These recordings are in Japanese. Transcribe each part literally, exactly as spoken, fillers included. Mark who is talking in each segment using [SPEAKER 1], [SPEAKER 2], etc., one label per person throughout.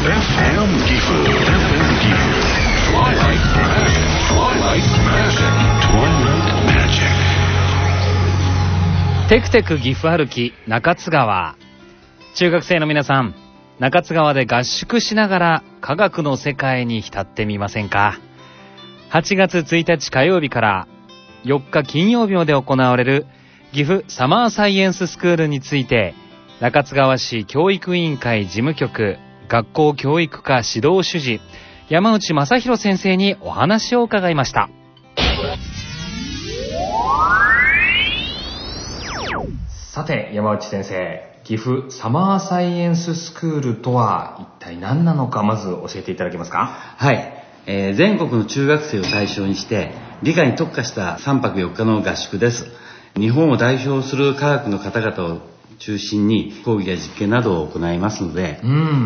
[SPEAKER 1] エム ギフ エフエム ギフ Twilight Magic Twilight Magic Twilight Magic
[SPEAKER 2] テクテク岐阜歩き中津川。中学生の皆さん、中津川で合宿しながら科学の世界に浸ってみませんか。はちがつついたち火曜日からよっか金曜日まで行われる岐阜サマーサイエンススクールについて、中津川市教育委員会事務局学校教育課指導主事山内正弘先生にお話を伺いました。さて山内先生、岐阜サマーサイエンススクールとは一体何なのか、まず教えていただけますか。
[SPEAKER 3] はい、えー、全国の中学生を対象にして理科に特化したさんぱくよっかの合宿です。日本を代表する科学の方々を中心に講義や実験などを行いますので、
[SPEAKER 2] うん、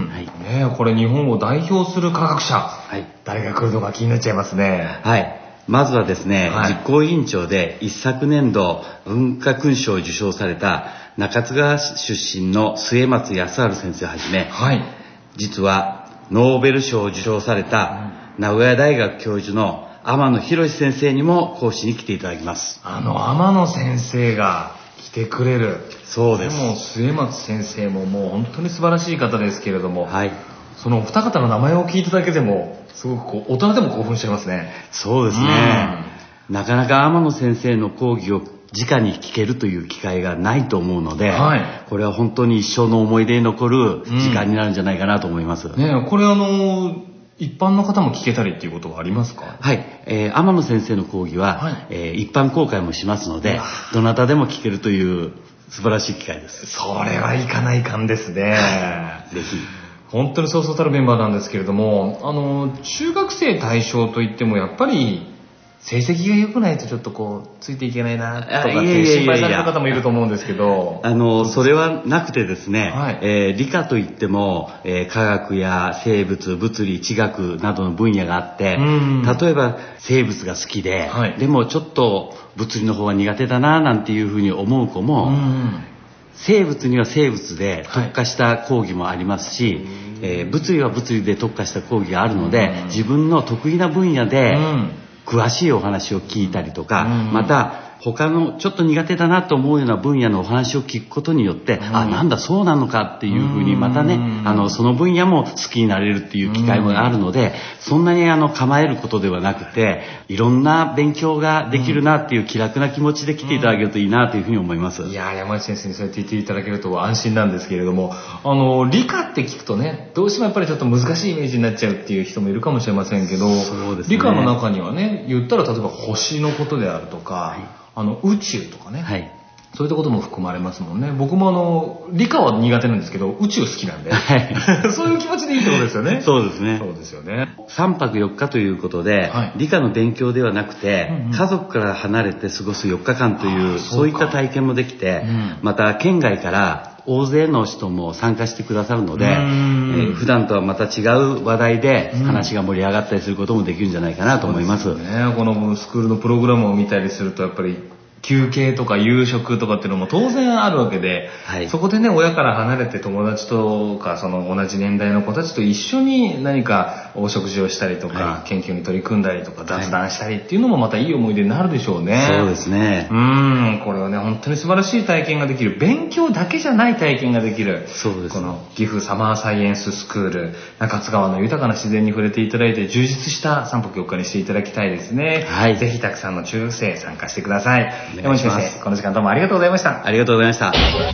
[SPEAKER 2] はい、ね、これ日本を代表する科学者、はい、誰が来るのか気になっちゃいますね。
[SPEAKER 3] はい、まずはですね、はい、実行委員長で一昨年度文化勲章を受章された中津川出身の末松康治先生をはじめ、はい、実はノーベル賞を受賞された名古屋大学教授の天野博先生にも講師に来ていただきます。
[SPEAKER 2] あの天野先生が来てくれる。
[SPEAKER 3] そうです。
[SPEAKER 2] もう末松先生ももう本当に素晴らしい方ですけれども、はい、そのお二方の名前を聞いただけでもすごくこう大人でも興奮しちゃいますね。
[SPEAKER 3] そうですね、うん、なかなか天野先生の講義を直に聞けるという機会がないと思うので、はい、これは本当に一生の思い出に残る時間になるんじゃないかなと思います、うん、
[SPEAKER 2] ね、これあの一般の方も聞けたりっていうことはありますか。
[SPEAKER 3] はい、えー、天野先生の講義は、はい、えー、一般公開もしますので、どなたでも聞けるという素晴らしい機会です。
[SPEAKER 2] それはいかないかんですね。
[SPEAKER 3] ぜひ。
[SPEAKER 2] 本当にそうそうたるメンバーなんですけれども、あの中学生対象といってもやっぱり成績が良くないとちょっとこうついていけないなとかって心配された方もいると思うんですけど、
[SPEAKER 3] あのそれはなくてですね、はい、えー、理科といっても、えー、科学や生物、物理、地学などの分野があって、例えば生物が好きで、はい、でもちょっと物理の方は苦手だななんていうふうに思う子も、生物には生物で特化した講義もありますし、はい、えー、物理は物理で特化した講義があるので、自分の得意な分野で詳しいお話を聞いたりとか、また他のちょっと苦手だなと思うような分野のお話を聞くことによって、あ、なんだそうなのかっていうふうにまたね、あのその分野も好きになれるっていう機会もあるので、そんなにあの構えることではなくて、いろんな勉強ができるなっていう気楽な気持ちで来ていただけるといいなというふうに思います。
[SPEAKER 2] いや、山内先生にそうやって言っていただけると安心なんですけれども、あの理科って聞くとね、どうしてもやっぱりちょっと難しいイメージになっちゃうっていう人もいるかもしれませんけど、そうですね、理科の中にはね、言ったら例えば星のことであるとか、はい、あの宇宙とかね、はい、そういったことも含まれますもんね。僕もあの理科は苦手なんですけど宇宙好きなんで、はい、そういう気持ちでいいってことですよね。
[SPEAKER 3] そうですね。
[SPEAKER 2] そうですよね。
[SPEAKER 3] さんぱくよっかということで、はい、理科の勉強ではなくて、うんうん、家族から離れて過ごすよっかかんという、そう、そういった体験もできて、うん、また県外から大勢の人も参加してくださるので、えー、普段とはまた違う話題で話が盛り上がったりすることもできるんじゃないかなと思います。
[SPEAKER 2] そうですね。このスクールのプログラムを見たりするとやっぱり休憩とか夕食とかっていうのも当然あるわけで、はい、そこでね、親から離れて友達とかその同じ年代の子たちと一緒に何かお食事をしたりとか、はい、研究に取り組んだりとか雑談したりっていうのもまたいい思い出になるでしょうね。
[SPEAKER 3] そうですね。
[SPEAKER 2] うーん、これはね、本当に素晴らしい体験ができる、勉強だけじゃない体験ができる、
[SPEAKER 3] そうです、
[SPEAKER 2] この岐阜サマーサイエンススクール、中津川の豊かな自然に触れていただいて充実したさんぱくよっかにしていただきたいですね。はい、ぜひたくさんの中学生参加してください。山内先生、この時間どうもありがとうございました。
[SPEAKER 3] ありがとうございました。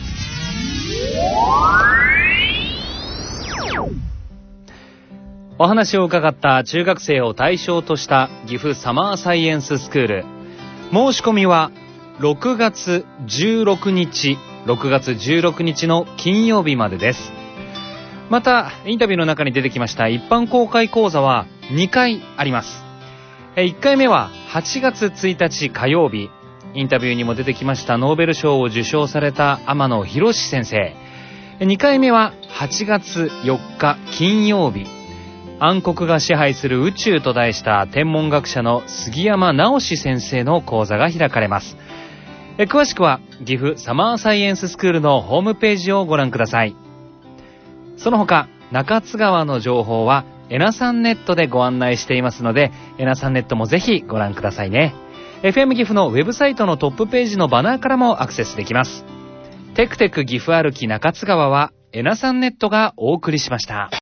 [SPEAKER 2] お話を伺った中学生を対象とした岐阜サマーサイエンススクール、申し込みはろくがつじゅうろくにちろくがつじゅうろくにちの金曜日までです。またインタビューの中に出てきました一般公開講座はにかいあります。いっかいめははちがつついたち火曜日、インタビューにも出てきましたノーベル賞を受賞された天野博先生。にかいめははちがつよっか金曜日、暗黒が支配する宇宙と題した天文学者の杉山直史先生の講座が開かれます。詳しくは岐阜サマーサイエンススクールのホームページをご覧ください。その他中津川の情報はエナさんネットでご案内していますので、エナさんネットもぜひご覧くださいね。 エフエム 岐阜のウェブサイトのトップページのバナーからもアクセスできます。テクテク岐阜歩き中津川はエナさんネットがお送りしました。